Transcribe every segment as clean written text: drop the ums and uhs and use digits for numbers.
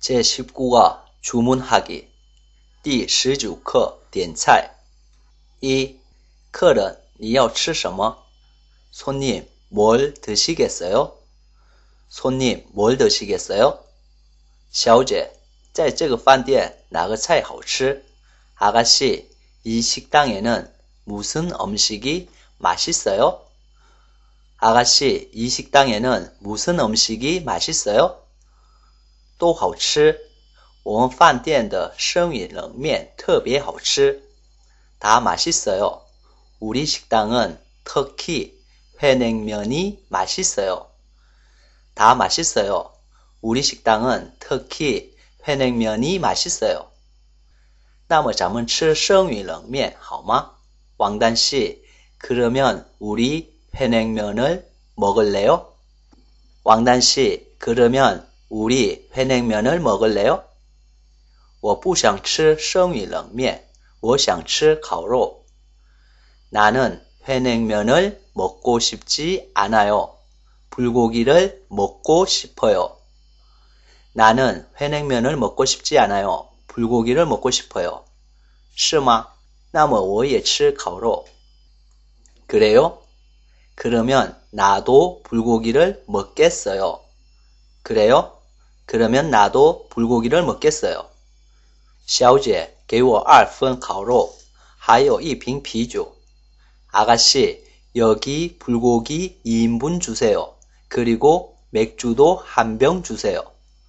제19과 주문하기 第19课点菜 1. 客人你要吃什么? 손님 뭘 드시겠어요? 손님 뭘 드시겠어요? 小姐在这个饭店哪个菜好吃? 아가씨 이 식당에는 무슨 음식이 맛있어요? 아가씨 이 식당에는 무슨 음식이 맛있어요? 都好吃我们饭店的生鱼冷面特别好吃다 맛있어요 우리 식당은 특히 회냉면이 맛있어요 다 맛있어요 우리 식당은 특히 회냉면이 맛있어요 那么咱们吃生鱼冷面好吗? 왕단씨 그러면 우리 회냉면을 먹을래요? 왕단씨 그러면 우리 회냉면을 먹을래요? 我不想吃生鱼冷面我想吃烤肉 나는 회냉면을 먹고 싶지 않아요. 불고기를 먹고 싶어요. 나는 회냉면을 먹고 싶지 않아요. 불고기를 먹고 싶어요. 是吗?那么我也吃烤肉 그래요? 그러면 나도 불고기를 먹겠어요. 그래요? 그러면 나도 불고기를 먹겠어요. 小姐给我2份烤肉还有一瓶啤酒 아가씨 여기 불고기 2인분 주세요. 그리고 맥주도 한 병 주세요.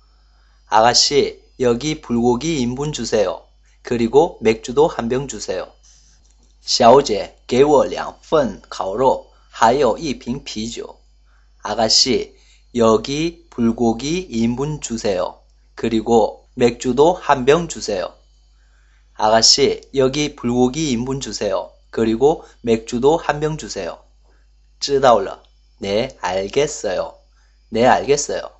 아가씨 여기 불고기 2인분 주세요. 그리고 맥주도 한 병 주세요. 小姐给我2份烤肉还有一瓶啤酒 아가씨 여기 불고기 2인분 주세요. 그리고 맥주도 한 병 주세요. 아가씨 여기 불고기 2인분 주세요. 그리고 맥주도 한 병 주세요. 知道了. 네, 알겠어요. 네, 알겠어요.